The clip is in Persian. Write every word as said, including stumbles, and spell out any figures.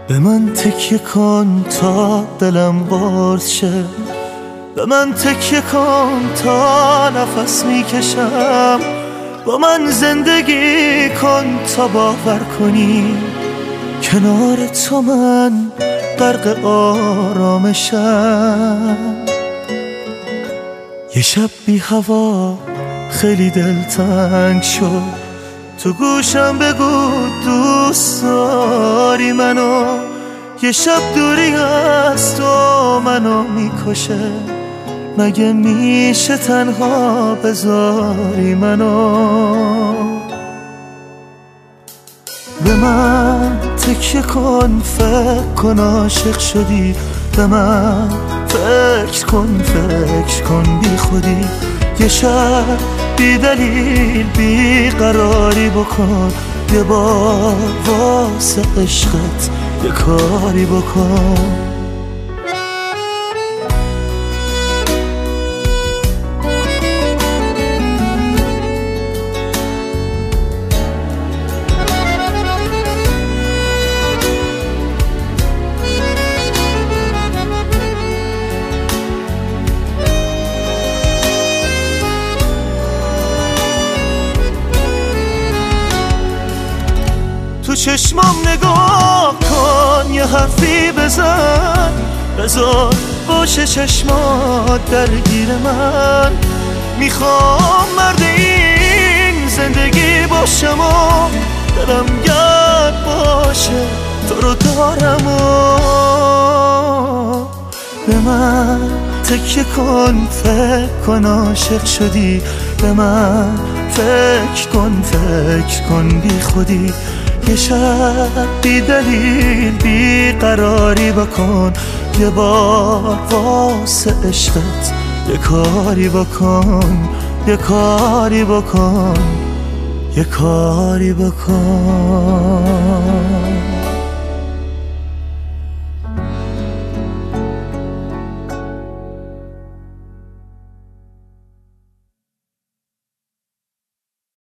به من تکیه کن تا دلم قرص شه، به من تکیه کن تا نفس میکشم، با من زندگی کن تا باور کنی کنار تو من غرق آرامشم. یه شب بی هوا خیلی دلتنگ شد، تو گوشم بگو دوست داری منو، یه شب دوری از تو منو میکشه، مگه میشه تنها بذاری منو؟ به من تکیه کن فکر کن عاشق شدی، به من فکر کن فکر کن بی خودی، یه شب بی دلیل بی قراری بکن، یه بار واسه عشقت یه کاری بکن. تو چشمام نگاه کن یه حرفی بزن، بذار باشه چشمات درگیر من، میخوام مرد این زندگی باشم و دلم گرد باشه تو رو دارم و به من تکیه کن فکر کن عاشق شدی، به من فکر کن فکر کن بی خودی، یه شب بی دلیل بی قراری بکن، یه بار واسه عشقت یه کاری بکن، یه کاری بکن، یه کاری بکن.